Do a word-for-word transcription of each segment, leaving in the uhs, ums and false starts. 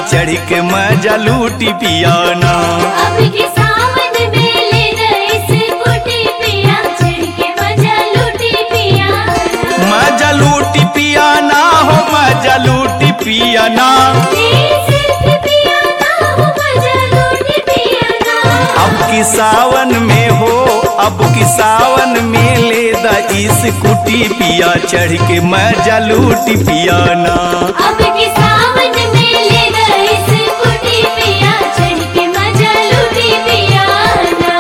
चढ़ के मजा लूटी पियाना। अब के सावन में ले गए स्कूटी पिया चढ़ के मजा लूटी पियाना। मजा लूटी पियाना हो मजा लूटी पियाना। अब की सावन में हो अब की सावन में ले दा स्कूटी पिया चढ़ के मजा लूटी पियाना। अब के सावन में ले गए स्कूटी पिया चढ़ के मजा लूटी पियाना।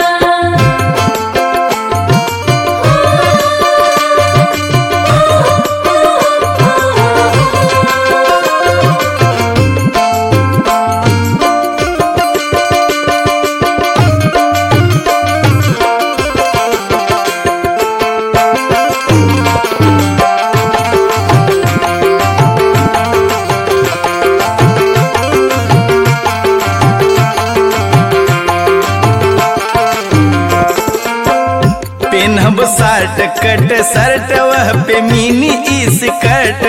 पेनहब शर्ट कट शर्ट वह पे मिनी स्कर्ट।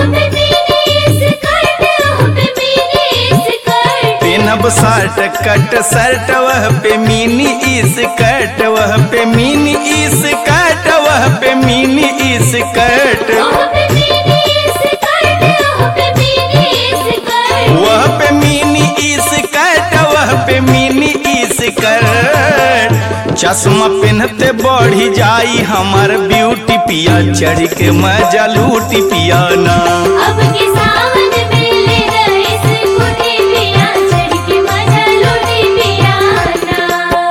पेनहब शर्ट कट शर्ट वह पे मिनी स्कर्ट वह पे मिनी स्कर्ट वह पे मिनी स्कर्ट वह पे मिनी स्कर्ट वह पे मिनी स्कर्ट। चश्मा पहनते बढ़ी जाई हमार ब्यूटी पिया चढ़ के मजा लूटी पियाना। अब के सावन में ले गए स्कूटी पिया चढ़ के मजा लूटी पियाना।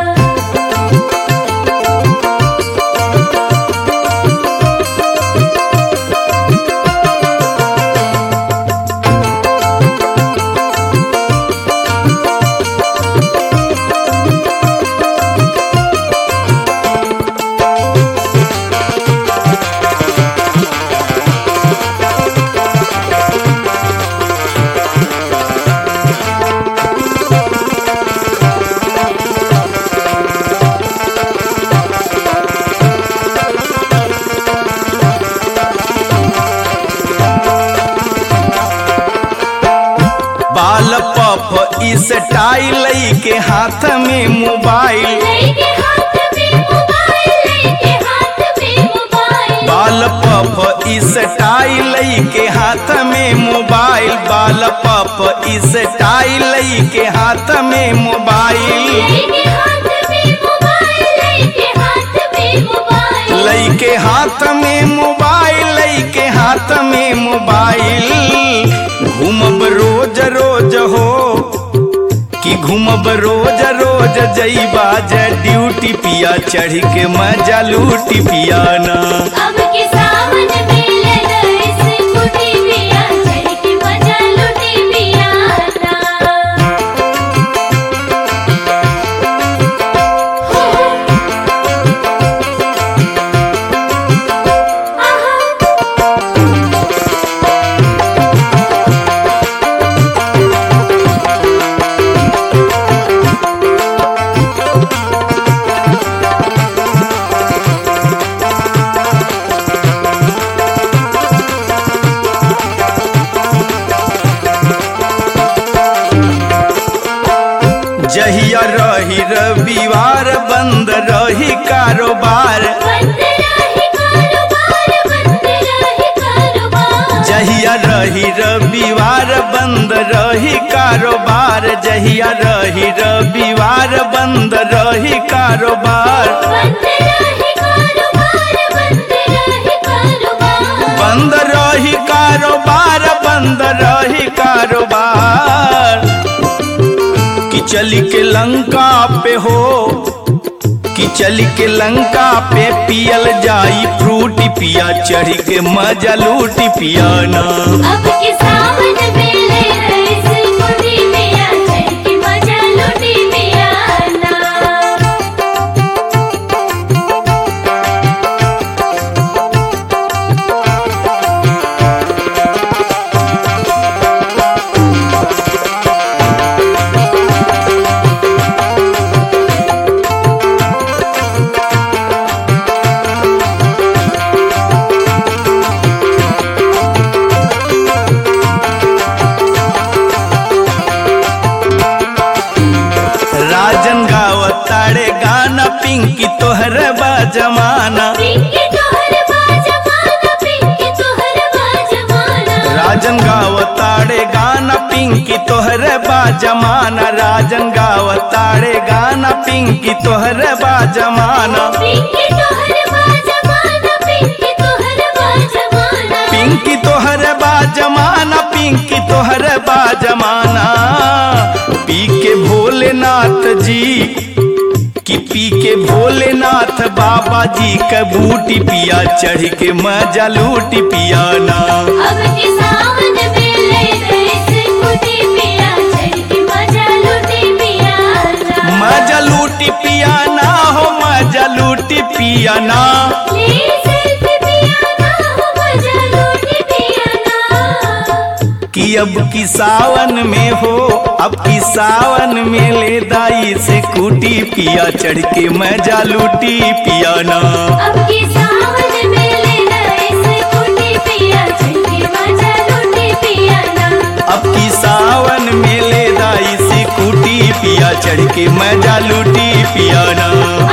बाल पफ स्टाइल के हाथ में मोबाइल। लेके हाथ में मोबाइल लेके हाथ में मोबाइल। बाल पफ स्टाइल के हाथ में मोबाइल बाल पफ स्टाइल के हाथ में मोबाइल। लेके हाथ में मोबाइल लेके हाथ में मोबाइल। लइके हाथ में मोबाइल लइके हाथ में मोबाइल। घूमब रोज रोज हो कि घूमब रोज रोज जइबा जे ड्यूटी पिया चढ़ के मजा लूटी पियाना। अब के सावन में ले गए स्कूटी पिया चढ़ के मजा लूटी पियाना। जहिया रही रविवार बंद रही कारोबार। बंद रही कारोबार बंद रही कारोबार। जहिया रही रविवार बंद रही कारोबार जहिया रही रविवार बंद रही कारोबार। बंद रही कारोबार बंद रही कारोबार। बंद रही कारोबार बंद रही कारोबार। कि चली के लंका पे हो कि चली के लंका पे पियल जाई फ्रूटी पिया चढ़ के मजा लूटी पियाना। अब के सावन में ले गए स्कूटी पिया चढ़ के मजा लूटी पियाना। पिंकी तोहर बा जमाना पिंकी तोहर बाजमाना पिंकी तोहर बाजमाना राजन गावताड़े गाना पिंकी तोहर बा जमाना राजन गावताड़े गाना पिंकी तोहर बा जमाना पिंकी तोहर बाजमाना पिंकी तोहर बाजमाना पिंकी तोहर बा जमाना पिंकी तोहर बा जमाना पी के भोलेनाथ जी कि पी के भोलेनाथ बाबा जी का बूटी पिया चढ़ के मजा लूटी पिया ना अब के सावन में ले गए स्कूटी पिया चढ़ के मजा लूटी पिया ना मजा लूटी पिया ना हो मजा लूटी पिया ना ले सेल्फी पिया ना हो मजा लूटी पिया ना कि अब की सावन में हो अब की सावन में ले दाई से कूटी पिया चढ़ के मजा लूटी पिया ना अब के सावन में ले गए स्कूटी पिया चढ़ के मजा लूटी पिया ना अब की सावन में ले दाई से कूटी पिया चढ़ के मजा लूटी पिया ना